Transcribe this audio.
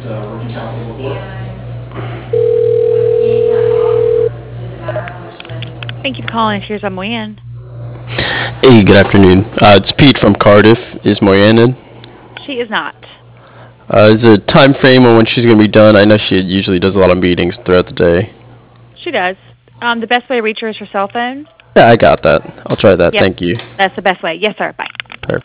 Thank you for calling. Here's Moyen. Hey, good afternoon. It's Pete from Cardiff. Is Moyenne in? She is not. Is there a time frame on when she's going to be done? I know she usually does a lot of meetings throughout the day. She does. The best way to reach her is her cell phone. Yeah, I got that. I'll try that. Yep, Thank you. that's the best way. Yes, sir. Bye.